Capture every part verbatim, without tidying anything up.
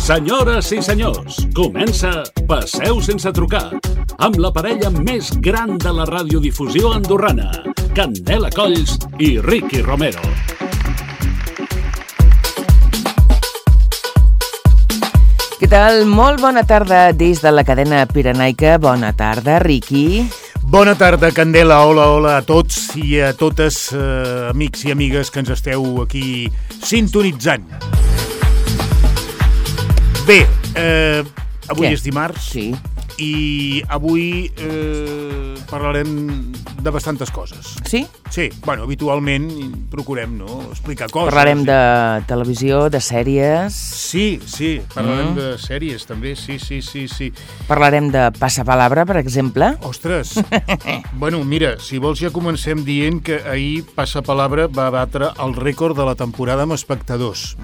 Senyores i senyors, comença Passeu sense trucar, amb la parella més gran de la radiodifusió andorrana, Candela Colls i Ricky Romero. Què tal? Molt bona tarda des de la cadena pirenaica. Bona tarda, Ricky. Bona tarda, Candela. Hola, hola a tots i a totes, eh, amics i amigues que ens esteu aquí sintonitzant. Bé, eh, avui Què? és dimarts Sí. i avui eh, parlarem de bastantes coses. Sí? Sí, bueno, habitualment procurem, no?, explicar coses. Parlarem de televisió, de sèries, Sí, sí, parlarem Mm. de sèries també, sí, sí, sí, sí. parlarem de Passapalabra, per exemple. Ostres, bueno, mira, si vols ja comencem dient que ahir Passapalabra va batre el rècord de la temporada amb espectadors.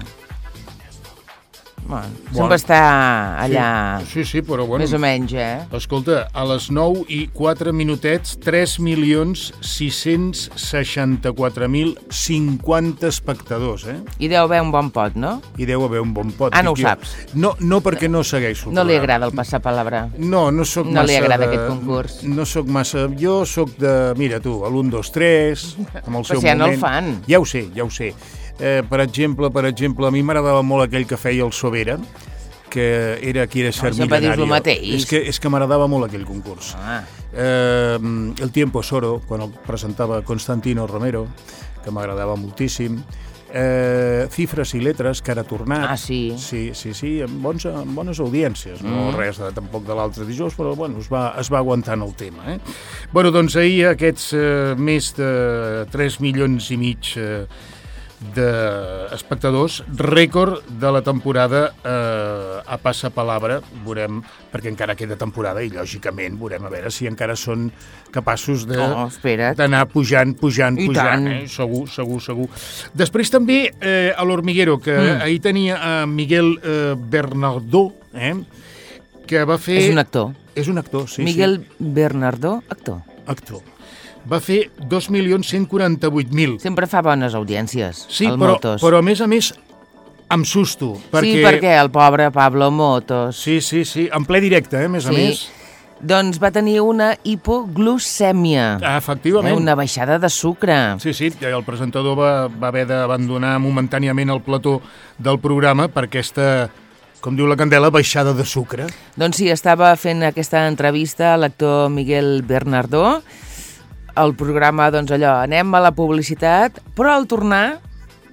Bueno, Bueno. sempre està allà, Sí, sí, sí, però bueno... més o menys, eh? Escolta, a les nou i quatre minutets, tres milions sis-cents seixanta-quatre mil cinquanta espectadors, eh? I deu haver un bon pot, no? I deu haver un bon pot. Ah, no ho dic jo. saps. No, no perquè no segueixo. No li però- agrada el Passapalabra. No, no sóc No massa li agrada de... aquest concurs. No sóc massa... Jo sóc de... Mira tu, l'un, dos, tres, amb el Però seu si ja no moment... el fan. Ja ho sé, ja ho sé. Eh, per exemple, per exemple, a mi m'agradava molt aquell que feia el Sobera, que era qui era ser sempre dius milionari. el mateix. És que, és que m'agradava molt aquell concurs. Ah, Eh, el Tiempo es Oro, quan el presentava Constantino Romero, que m'agradava moltíssim. Eh, Cifres i Letres, que ara ha tornat. Ah, sí. Sí, sí, sí, amb, bons, amb bones audiències. No Mm. res de, tampoc de l'altre dijous, però bueno, es va, es va aguantant el tema. Eh? Bueno, doncs ahir aquests eh, més de tres milions i mig eh, d'espectadors, rècord de la temporada eh, a Passapalabra, veurem, perquè encara queda temporada i lògicament veurem a veure si encara són capaços de Oh, espera't. d'anar pujant, pujant, I pujant, tant. eh? segur, segur, segur. Després també eh, a l'Hormiguero, que Mm. ahir tenia a Miguel eh, Bernardó, eh, que va fer... és un actor. És un actor, sí, Miguel Bernardó, actor. sí, actor. Va fer dos milions cent quaranta-vuit mil. Sempre fa bones audiències, Sí, el però, Motos. però a més a més amb susto. Perquè... Sí, perquè el pobre Pablo Motos. Sí, sí, sí, en ple directe, eh, a més a Sí. més. Doncs va tenir una hipoglucèmia, Ah, efectivament. una baixada de sucre. Sí, sí, el presentador va, va haver d'abandonar momentàniament el plató del programa per aquesta, com diu la Candela, baixada de sucre. Doncs sí, estava fent aquesta entrevista a l'actor Miguel Bernardó. El programa, doncs allò, anem a la publicitat, però al tornar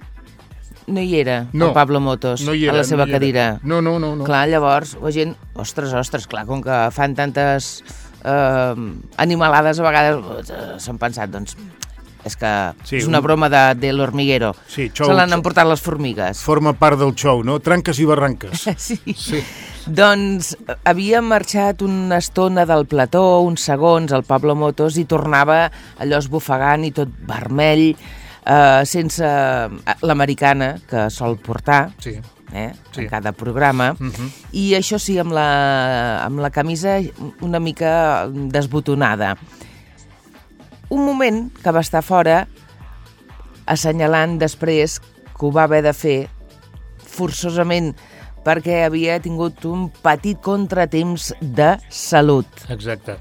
no hi era No, el Pablo Motos no hi era, a la seva no hi era. cadira. No, no, no. no. Clar, llavors la gent, ostres, ostres, clar, com que fan tantes eh, animalades a vegades, eh, s'han pensat, doncs, és que Sí, és una un- broma de, de l'Hormiguero. Sí, xou, Se l'han xou. emportat les formigues. Forma part del show, no? Tranques i barranques. Sí. Sí. Doncs eh, havia marxat una estona del plató, uns segons, el Pablo Motos, i tornava allò esbufegant i tot vermell, eh, sense eh, l'americana que sol portar, Sí. eh, Sí. en cada programa, Mhm. i això sí, amb la, amb la camisa una mica desbotonada. Un moment que va estar fora, assenyalant després que ho va haver de fer forçosament perquè havia tingut un petit contratemps de salut. Exacte.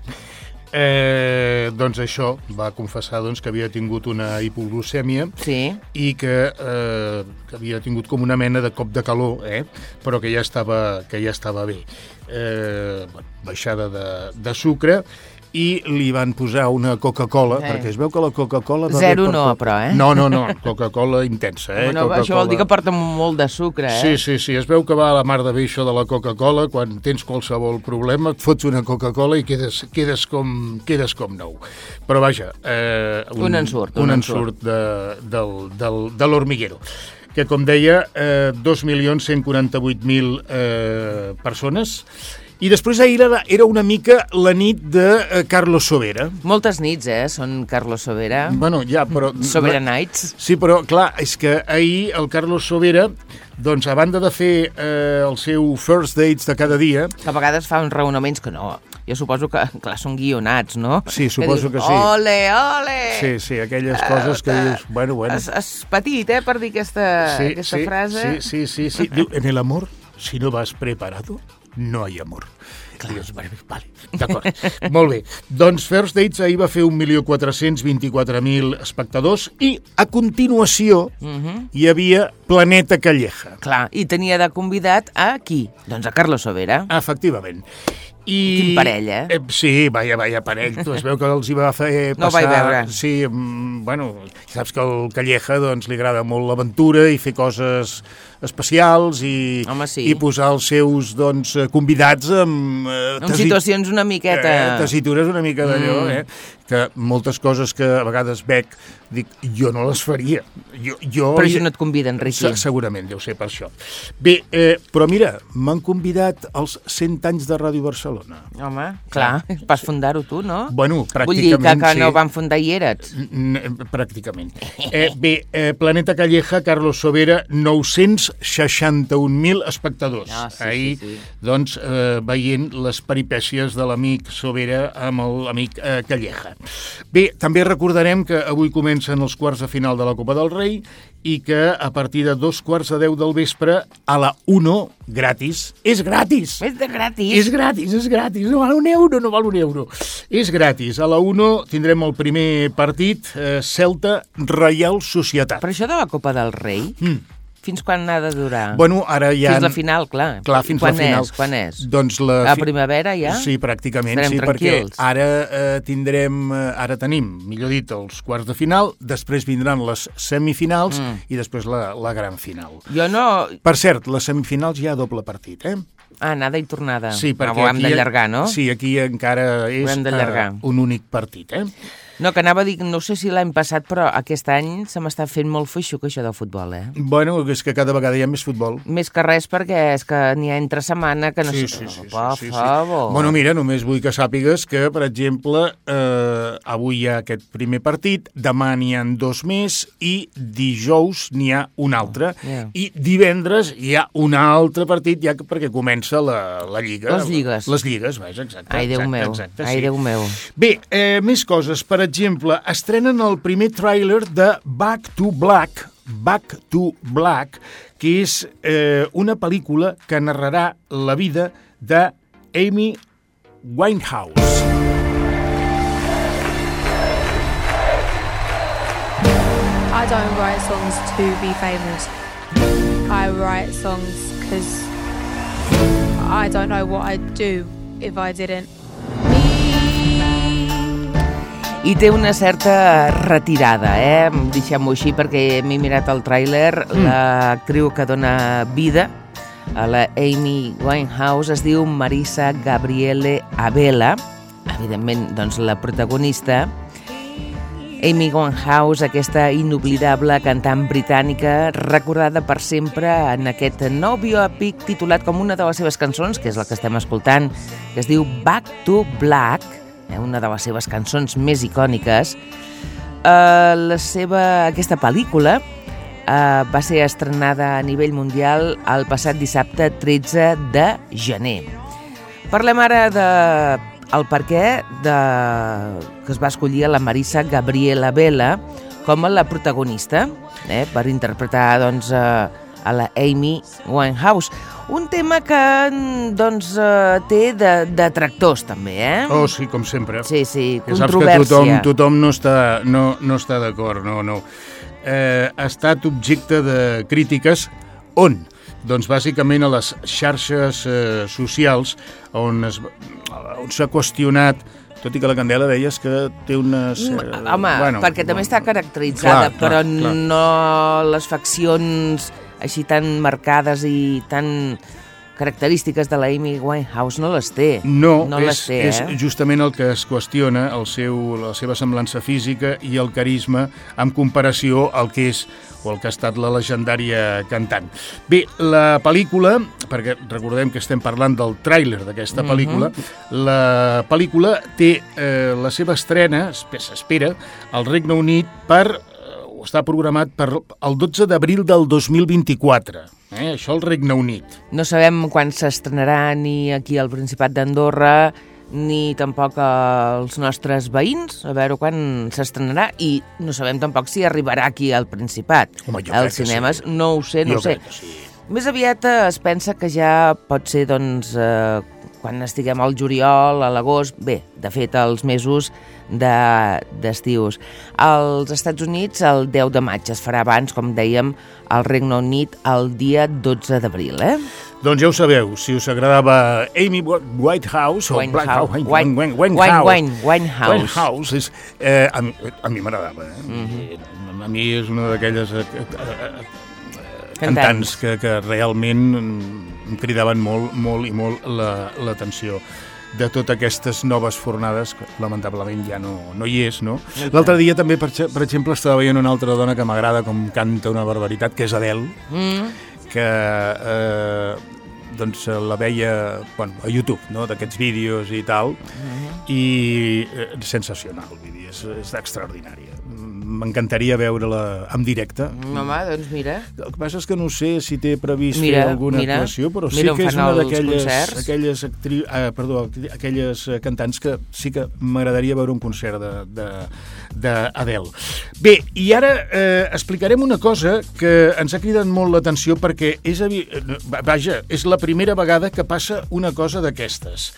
Eh, doncs això, va confessar doncs, que havia tingut una hipoglucèmia Sí. i que, eh, que havia tingut com una mena de cop de calor, eh? però que ja estava, que ja estava bé. Eh, bueno, baixada de, de sucre, i li van posar una Coca-Cola, Eh. perquè es veu que la Coca-Cola... va Zero bé per no, tot. però, eh? No, no, no, Coca-Cola intensa, eh? Bueno, això vol dir que porta molt de sucre, eh? Sí, sí, sí, es veu que va a la mar de bé això de la Coca-Cola, quan tens qualsevol problema et fots una Coca-Cola i quedes, quedes, com, quedes com nou. Però vaja... Eh, Un ensurt, Un, un ensurt de, del, del, de l'Hormiguero, que com deia, eh, dos milions cent quaranta-vuit mil eh, persones. I després ahir era, era una mica la nit de eh, Carlos Sobera. Moltes nits, eh? Són Carlos Sobera. Bueno, ja, però... Sobera Nights. Sí, però clar, és que ahir el Carlos Sobera, doncs a banda de fer eh, el seu first dates de cada dia... Que a vegades fa uns raonaments que no... Jo suposo que, clar, són guionats, no? Sí, suposo que sí. Ole, ole! Sí, sí, aquelles coses que dius, bueno, bueno... És, és petit, eh, per dir aquesta, Sí, aquesta sí, frase. sí, sí, sí, sí. Diu, en el amor si no vas preparado, no hay amor. Clar. Dius, vale, vale, d'acord. Molt bé. Doncs First Dates ahir va fer un milió quatre-cents vint-i-quatre mil espectadors i a continuació uh-huh. hi havia Planeta Calleja. Clar, i tenia de convidat a qui? Doncs a Carlos Sobera. Efectivament. I... Quin parell, eh? eh? Sí, vaya, vaya parell. Tu es veu que els hi va fer passar... No ho vaig veure. Sí, bueno, saps que al Calleja doncs, li agrada molt l'aventura i fer coses especials i, Home, sí. i posar els seus doncs, convidats amb... Eh, en tesi... situacions una miqueta... Eh, tessitures una mica d'allò, mm. eh? Que moltes coses que a vegades veig, dic, jo no les faria. Jo, jo... Per això no et conviden, Riqui. Segurament, deu ser per això. Bé, eh, però mira, m'han convidat als cent anys de Ràdio Barcelona. Home, clar, vas fundar-ho tu, no? Bueno, pràcticament, Vull dir que, que sí. no van fundar i eres. Pràcticament. Eh, bé, eh, Planeta Calleja, Carlos Sobera, nou-cents seixanta-un mil espectadors. Ah, sí, Ahir, sí, sí. doncs, eh, veient les peripècies de l'amic Sobera amb l'amic eh, Calleja. Bé, també recordarem que avui comencen els quarts de final de la Copa del Rei i que a partir de dos quarts de deu del vespre a la Uno, gratis, és gratis! És de gratis! És gratis, és gratis, no val un euro, no val un euro. És gratis. A la Uno tindrem el primer partit, eh, Celta Reial Societat. Per això de la Copa del Rei... Mm. Fins quan ha de durar? Bueno, ara ja... Fins la final, clar. Clar, fins quan la final. És? Quan és? Doncs la... A primavera ja? Sí, pràcticament, estarem sí, tranquils. Perquè ara eh, tindrem, eh, ara tenim, millor dit, els quarts de final, després vindran les semifinals mm. i després la, la gran final. Jo no... Per cert, les semifinals hi ha doble partit, eh? Ah, anada i tornada. Sí, perquè no, ho hem d'allargar, no? Sí, aquí encara és uh, un únic partit, eh? No, que anava a dir, no sé si l'any passat, però aquest any se m'està fent molt feixuc això del futbol, eh? Bueno, és que cada vegada hi ha més futbol. Més que res perquè és que n'hi ha entre setmana que no sí, sé... Sí, sí, per sí, sí, favor. Sí. Bueno, mira, només vull que sàpigues que, per exemple, eh, avui hi ha aquest primer partit, demà n'hi ha dos més i dijous n'hi ha un altre. Oh, yeah. I divendres hi ha un altre partit ja perquè comença la, la Lliga. Les lligues. Les lligues, vaja, exacte. Ai, Déu exacte, meu, exacte, ai, sí. Déu meu. Bé, eh, més coses. Per exemple, estrenen el primer tràiler de Back to Black, Back to Black, que és eh, una pel·lícula que narrarà la vida de Amy Winehouse. I don't write songs to be famous. I write songs because I don't know what I'd do if I didn't. I té una certa retirada, eh? Deixem-ho així, perquè m'he mirat el tràiler. Mm. L'actriu que dona vida a la Amy Winehouse es diu Marisa Gabriele Abela. Evidentment, doncs, la protagonista. Amy Winehouse, aquesta inoblidable cantant britànica, recordada per sempre en aquest nou biopic titulat com una de les seves cançons, que és la que estem escoltant, que es diu Back to Black, una de les seves cançons més icòniques. Uh, la seva, aquesta pel·lícula uh, va ser estrenada a nivell mundial el passat dissabte tretze de gener. Parlem ara de el perquè de, que es va escollir a la Marisa Gabriela Abela com a la protagonista, eh, per interpretar doncs, uh, a la Amy Winehouse. Un tema que doncs, uh, té de, de tractors, també, eh? Oh, sí, com sempre. Sí, sí, que controvèrsia. Saps que tothom, tothom no està, no, no està d'acord, no, no. Eh, ha estat objecte de crítiques on? Doncs bàsicament a les xarxes eh, socials on es, on s'ha qüestionat, tot i que la Candela deies que té unes... Eh, Home, bueno, perquè també està caracteritzada, clar, però clar, clar. no les faccions així tan marcades i tan característiques de la Amy Winehouse no les té. No, no és, les té, és eh? justament el que es qüestiona, el seu, la seva semblança física i el carisma en comparació al que és o el que ha estat la legendària cantant. Bé, la pel·lícula, perquè recordem que estem parlant del tràiler d'aquesta Mm-hmm. pel·lícula, la pel·lícula té eh, la seva estrena, s'espera, al Regne Unit per, eh, està programat per el dotze d'abril del dos mil vint-i-quatre. Eh, això al Regne Unit. No sabem quan s'estrenarà ni aquí al Principat d'Andorra, ni tampoc als nostres veïns, a veure quan s'estrenarà, i no sabem tampoc si arribarà aquí al Principat. Home, jo als crec que cinemes, sí. no ho sé, no jo ho sé. Sí. Més aviat eh, es pensa que ja pot ser, doncs, eh, quan estiguem al juliol, a l'agost, bé, de fet, els mesos de, d'estius. Als Estats Units, el deu de maig es farà abans, com dèiem, al Regne Unit el dia dotze d'abril, eh? Doncs ja ho sabeu, si us agradava Amy Winehouse o Winehouse, Winehouse, Winehouse, Winehouse, és, eh, a mi, a mi m'agradava, eh? Mm-hmm. A mi és una d'aquelles eh, eh, cantants que, que realment em cridaven molt, molt i molt la, l'atenció. De totes aquestes noves fornades, que lamentablement ja no, no hi és, no? L'altre dia també, per, per exemple, estava veient una altra dona que m'agrada com canta una barbaritat, que és Adele, mm. que eh, doncs la veia bueno, a YouTube, no? D'aquests vídeos i tal, mm-hmm. i eh, sensacional, vull dir, és, és extraordinària. M'encantaria veure-la en directe. Home, doncs mira. El que passa és que no sé si té previst mira, fer alguna mira, actuació, però sí mira que és una d'aquelles aquelles, actri... ah, perdó, aquelles cantants que sí que m'agradaria veure un concert d'Adele. Bé, i ara eh, explicarem una cosa que ens ha cridat molt l'atenció perquè és, vaja, és la primera vegada que passa una cosa d'aquestes.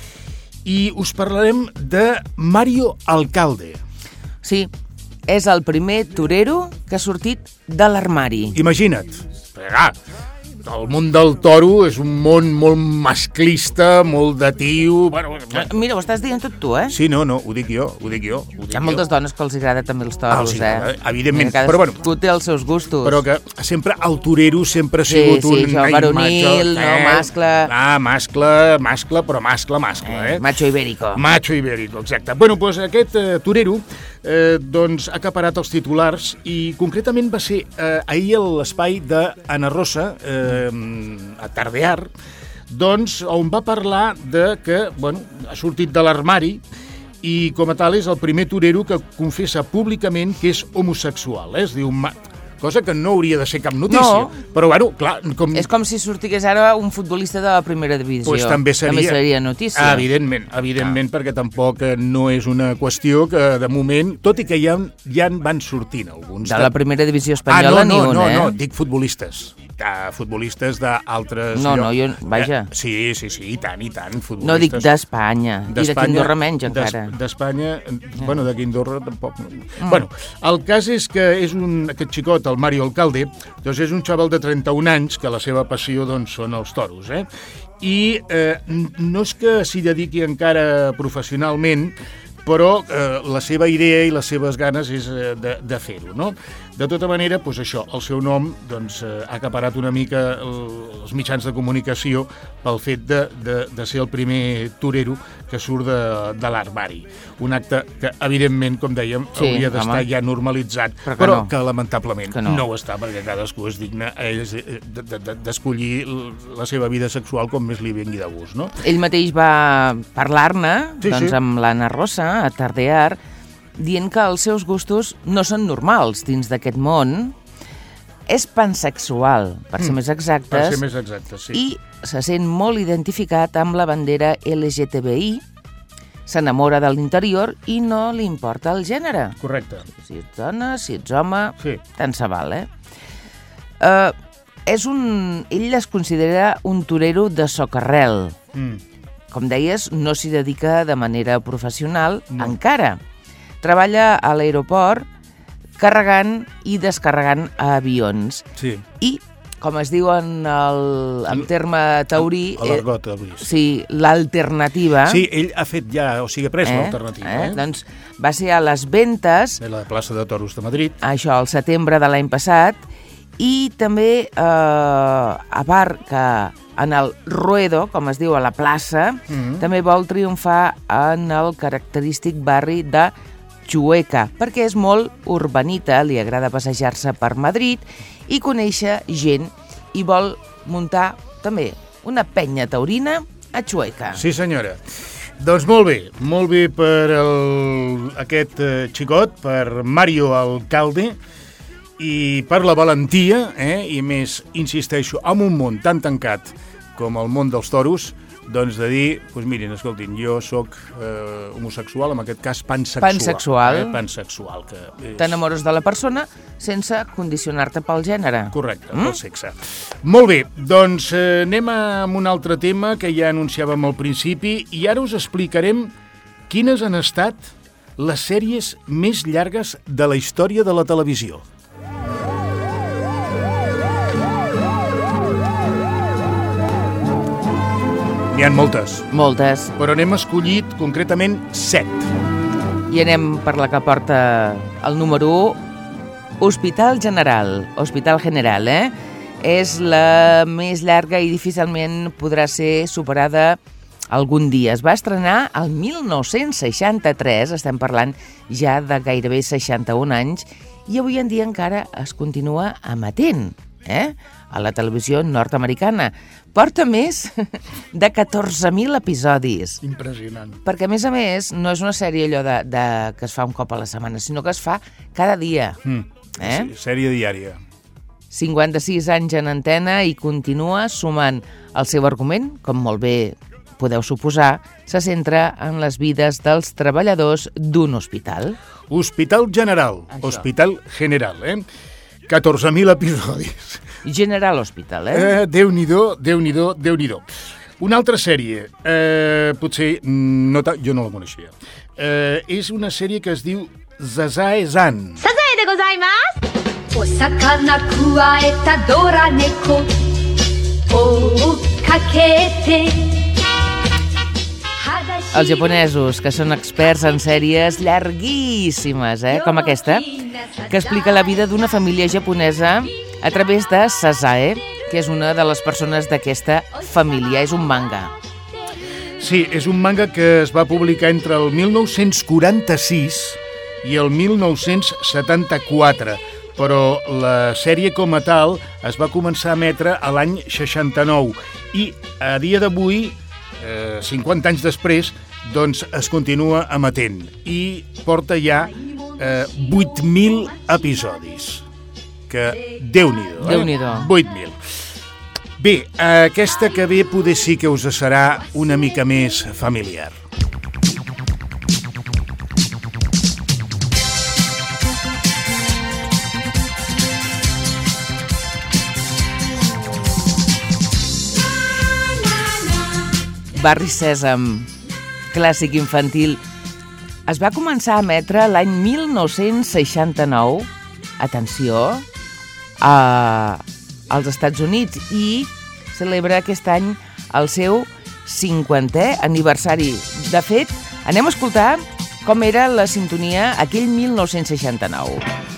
I us parlarem de Mario Alcalde. Sí, és el primer torero que ha sortit de l'armari. Imagina't. Ah, el món del toro és un món molt masclista, molt de tio... Bueno, mira, ho estàs dient tot tu, eh? Sí, no, no, ho dic jo, ho dic jo. Ho dic Hi ha moltes jo. dones que els agrada també els toros, ah, eh? Evidentment, mira, però bueno... Cadascú té els seus gustos. Però que sempre el torero sempre ha sigut sí, sí, un... Sí, sí, varonil, no, eh? mascle... Ah, mascle, mascle, però mascle, mascle, eh? eh? Macho ibérico. Macho ibérico, exacte. Bueno, doncs aquest eh, torero eh, doncs, ha acaparat els titulars i concretament va ser eh, ahir a l'espai d'Anna Rosa, eh, a Tardear, doncs, on va parlar de que, bueno, ha sortit de l'armari i com a tal és el primer torero que confessa públicament que és homosexual, eh? Es diu... cosa que no hauria de ser cap notícia. No. Però, bueno, clar... Com... És com si sortigués ara un futbolista de la primera divisió. Pues també seria, també seria notícia. Evidentment, evidentment, ah. perquè tampoc no és una qüestió que, de moment, tot i que ja, ja en van sortint alguns... De la primera divisió espanyola ah, no, no, ni una, no, eh? No, no, dic futbolistes. Uh, futbolistes d'altres... No, no, jo... Vaja. Eh, sí, sí, sí, i tant, i tant, futbolistes. No dic d'Espanya, i d'aquí Andorra menys, encara. D'Espanya, ja. Bueno, d'aquí Andorra tampoc. Mm. Bueno, el cas és que és un, aquest xicot, el Mario Alcalde, doncs és un xaval de trenta-un anys que la seva passió doncs, són els toros, eh? I eh, no és que s'hi dediqui encara professionalment, però eh, la seva idea i les seves ganes és eh, de, de fer-ho, no? De tota manera, doncs això, el seu nom doncs, eh, ha acaparat una mica el, els mitjans de comunicació pel fet de, de, de ser el primer torero que surt de, de l'armari. Un acte que, evidentment, com dèiem, sí, hauria d'estar home. ja normalitzat, però, que, però no. que lamentablement que no. no ho està, perquè cadascú és digne d'escollir la seva vida sexual com més li vingui de gust, no? Ell mateix va parlar-ne sí, doncs, sí. amb l'Anna Rosa, a Tardear, dient que els seus gustos no són normals dins d'aquest món. És pansexual, per ser mm, més exactes, per ser més exactes, sí. i se sent molt identificat amb la bandera L G T B I, s'enamora de l'interior i no li importa el gènere. Correcte. Si ets dona, si ets home, sí. tant se val, eh? Uh, és un... Ell es considera un torero de socarrel. Mm. Com deies, no s'hi dedica de manera professional no. encara. Treballa a l'aeroport carregant i descarregant avions. Sí. I, com es diu en, el, en terme taurí... A l'argot, eh, sí, l'alternativa... Sí, ell ha fet ja, o sigui, ha pres eh, l'alternativa. Eh? Eh? Doncs va ser a les ventes... De la plaça de Toros de Madrid. Això, al setembre de l'any passat. I també, eh, a part que en el ruedo, com es diu, a la plaça, mm-hmm. també vol triomfar en el característic barri de Chueca, perquè és molt urbanita, li agrada passejar-se per Madrid i conèixer gent i vol muntar també una penya taurina a Chueca. Sí, senyora. Doncs molt bé, molt bé per el, aquest eh, xicot, per Mario Alcalde, i per la valentia, eh, i més, insisteixo, en un món tan tancat com el món dels toros, doncs de dir, doncs mirin, escoltin, jo sóc eh, homosexual, en aquest cas pansexual. Pansexual. Eh? Pansexual, que és... T'enamores de la persona sense condicionar-te pel gènere. Correcte, Mm? pel sexe. Molt bé, doncs eh, anem amb un altre tema que ja anunciàvem al principi i ara us explicarem quines han estat les sèries més llargues de la història de la televisió. N'hi ha moltes, Moltes. però n'hem escollit concretament set. I anem per la que porta el número u, Hospital General. Hospital General, eh? És la més llarga i difícilment podrà ser superada algun dia. Es va estrenar el mil nou-cents seixanta-tres, estem parlant ja de gairebé seixanta-un anys, i avui en dia encara es continua emetent, eh? A la televisió nord-americana. Porta més de catorze mil episodis. Impressionant. Perquè, a més a més, no és una sèrie allò de, de, que es fa un cop a la setmana, sinó que es fa cada dia. Mm. Eh? Sí, sèrie diària. cinquanta-sis anys en antena i continua sumant. El seu argument, com molt bé podeu suposar, se centra en les vides dels treballadors d'un hospital. Hospital General. Això. Hospital General, eh? catorze mil episodis. General Hospital, eh? Eh, Déu-n'hi-do, Déu-n'hi-do, Déu-n'hi-do. Una altra sèrie, eh, potser no ta... jo no la coneixia. Eh, és una sèrie que es diu Sazae-san. サザエでございますお魚くわえたドラ猫追っかけて Els japonesos, que són experts en sèries llarguíssimes, eh? Com aquesta, que explica la vida d'una família japonesa a través de Sazae, que és una de les persones d'aquesta família. És un manga. Sí, és un manga que es va publicar entre el mil nou-cents quaranta-sis i el mil nou-cents setanta-quatre, però la sèrie com a tal es va començar a emetre a l'any seixanta-nou i a dia d'avui, eh, cinquanta anys després, doncs es continua emetent i porta ja eh, vuit mil episodis. Que Déu-n'hi-do, eh? Déu-n'hi-do. vuit mil. Bé, aquesta que ve poder sí que us serà una mica més familiar. Barri Sèsam, clàssic infantil. Es va començar a emetre l'any mil nou-cents seixanta-nou, atenció, a, als Estats Units, i celebra aquest any el seu cinquantè aniversari. De fet, anem a escoltar com era la sintonia aquell mil nou-cents seixanta-nou.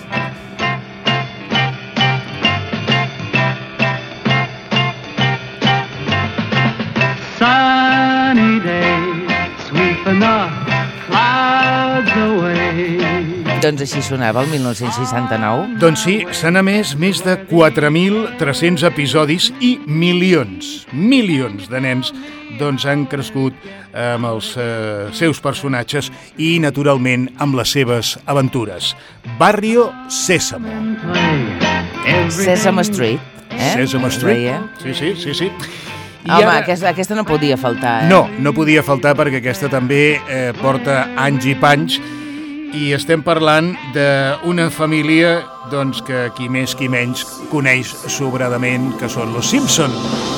Sunny day, sweeping the clouds away. Doncs així sonava el mil nou-cents seixanta-nou. Doncs sí, s'han emès més de quatre mil tres-cents episodis i milions, milions de nens doncs han crescut amb els eh, seus personatges i, naturalment, amb les seves aventures. Barrio Sésamo. Sesame Street, eh? Sesame Es Street. deia. Sí, sí, sí, sí. I Home, ara- aquesta, aquesta no podia faltar, eh? No, no podia faltar perquè aquesta també eh, porta anys i panys i estem parlant d'una família doncs, que qui més qui menys coneix sobradament, que són los Simpson.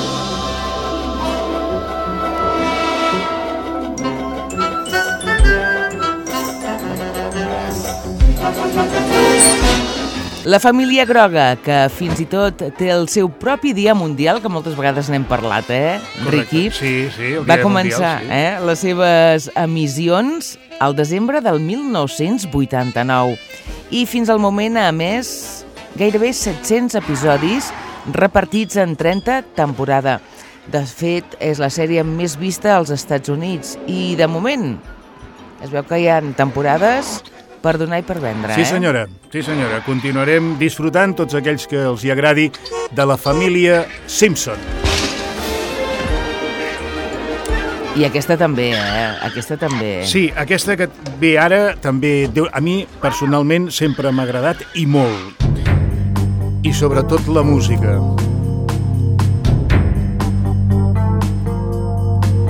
La família groga, que fins i tot té el seu propi dia mundial, que moltes vegades n'hem parlat, eh, Riqui? Sí, sí, el Va dia començar mundial, sí. eh, les seves emissions al desembre del mil nou-cents vuitanta-nou i fins al moment ha emès gairebé set-cents episodis repartits en trenta temporades. De fet, és la sèrie més vista als Estats Units i, de moment, es veu que hi ha temporades per donar i per vendre, Sí, eh? senyora, sí, senyora. Continuarem disfrutant tots aquells que els hi agradi de la família Simpson. I aquesta també, eh? Aquesta també. Sí, aquesta que ve ara també, Déu- a mi personalment sempre m'ha agradat i molt. I sobretot la música.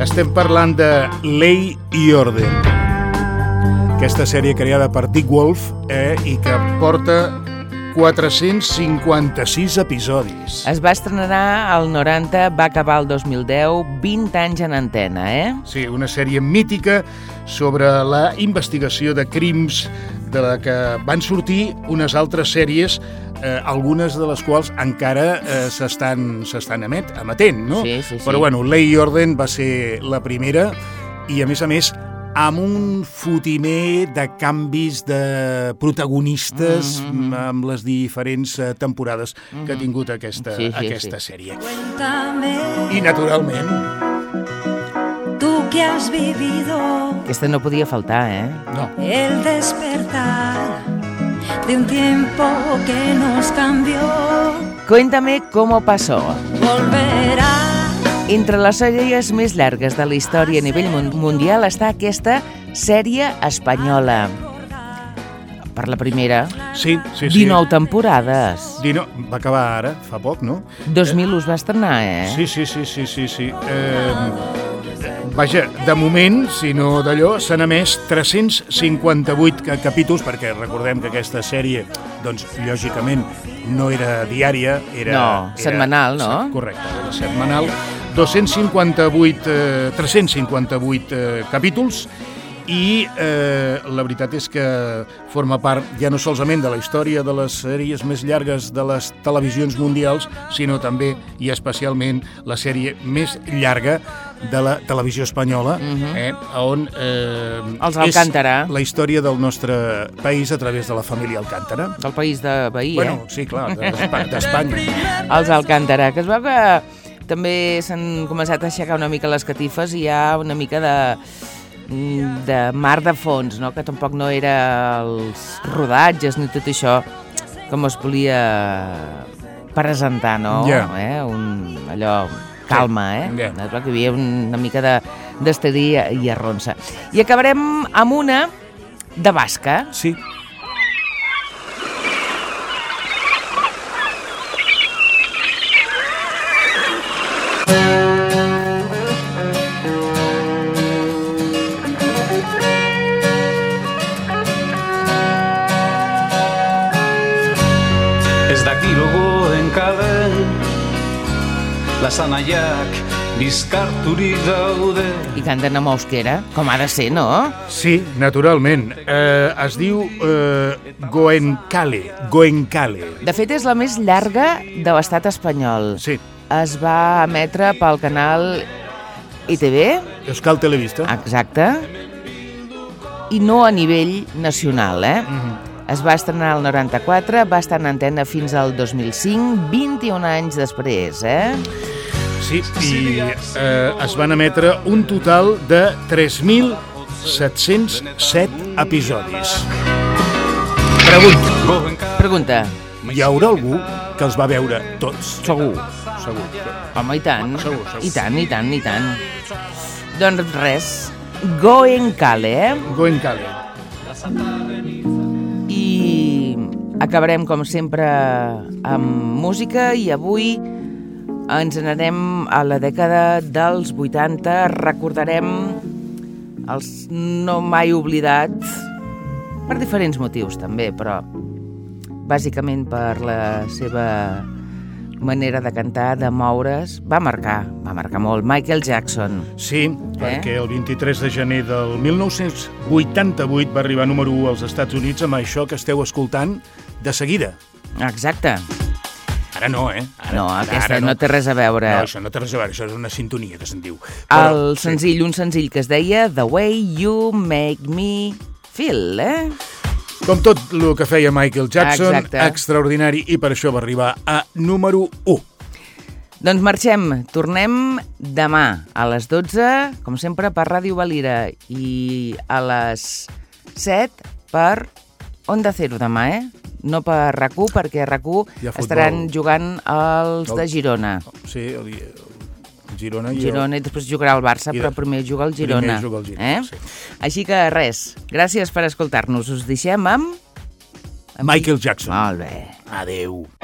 Estem parlant de Lei i Orden. Aquesta sèrie creada per Dick Wolf eh, i que porta quatre-cents cinquanta-sis episodis. Es va estrenar al noranta, va acabar el dos mil deu, vint anys en antena, eh? Sí, una sèrie mítica sobre la investigació de crims de la que van sortir unes altres sèries, eh, algunes de les quals encara eh, s'estan s'estan emet, emetent, no? Sí, sí, sí. Però bueno, Lei i Orden va ser la primera i a més a més amb un fotimer de canvis de protagonistes mm-hmm. amb les diferents temporades mm-hmm. que ha tingut aquesta, sí, sí, aquesta sí. sèrie. I naturalment... Tú que has vivido Aquesta no podia faltar, eh? No. El despertar de un tiempo que nos cambió. Cuéntame cómo pasó. Volverá. Entre les sèries més llargues de la història a nivell mundial està aquesta sèrie espanyola. Per la primera, Sí, sí, sí. dinou temporades. Dino, va acabar ara, fa poc, no? dos mil us va estrenar, eh? Sí, sí, sí, sí, sí, sí. Eh, vaja, de moment, si no d'allò, s'han emès tres-cents cinquanta-vuit capítols, perquè recordem que aquesta sèrie, doncs, lògicament, no era diària, era... No, era, setmanal, no? Correcte, era setmanal. dos-cents cinquanta-vuit, eh, tres-cents cinquanta-vuit eh, capítols, i eh, la veritat és que forma part ja no solament de la història de les sèries més llargues de les televisions mundials, sinó també i especialment la sèrie més llarga de la televisió espanyola, uh-huh. eh, on eh, Els Alcántara. és la història del nostre país a través de la família Alcántara. Del país de veí, Bueno, eh? sí, clar, d'Espanya. Els Alcántara, que es veu que també s'han començat a aixecar una mica les catifes i hi ha una mica de... de mar de fons, no? Que tampoc no era els rodatges ni tot això com es volia presentar, no? Yeah. Eh? Un, allò, calma, eh? Yeah. Es veu que hi havia una mica de, d'estadi i arronsa. I acabarem amb una de basca. Sí. Ez daki logoen kale Lasanaiak bizkarturik daude. I canten amb euskera, com ha de ser, no? Sí, naturalment. Eh, es diu eh, Goenkale. Goenkale. De fet, és la més llarga de l'estat espanyol. Sí. Es va emetre pel canal I T V. Euskal Telebista. Exacte. I no a nivell nacional, eh? Mm-hmm. Es va estrenar el noranta-quatre, va estar en antena fins al dos mil cinc, vint-i-un anys després, eh? Sí, i eh, es van emetre un total de tres mil set-cents set episodis. Pregunto, Pregunta. hi haurà algú que els va veure tots? Segur. Segur. Home, i tant. Segur, segur. I tant, i tant, i tant. Doncs res, Goenkale, eh? Goenkale. I acabarem, com sempre, amb música i avui ens n'anem a la dècada dels vuitanta. Recordarem els no mai oblidats, per diferents motius també, però bàsicament per la seva manera de cantar, de moure's. Va marcar, va marcar molt. Michael Jackson. Sí, perquè el vint-i-tres de gener del mil nou-cents vuitanta-vuit va arribar número u als Estats Units amb això que esteu escoltant de seguida. Exacte. Ara no, eh? Ara, No, ara, aquesta ara no té res a veure. No, això no té res a veure, això és una sintonia que se'n diu. El senzill, un senzill que es deia The Way You Make Me Feel, eh? Com tot el que feia Michael Jackson, Exacte. extraordinari, i per això va arribar a número u. Doncs marxem, tornem demà a les dotze, com sempre, per Ràdio Valira, i a les set per Onda Cero demà, eh? No per R A C U, perquè a R A C U Hi ha futbol. estaran jugant els de Girona. Sí, el, el Girona i Girona, i després jugarà el Barça, I però de- primer juga el Girona. primer juga el Girona, eh? sí. Així que res, gràcies per escoltar-nos. Us deixem amb... Michael Jackson. Molt bé. Adeu.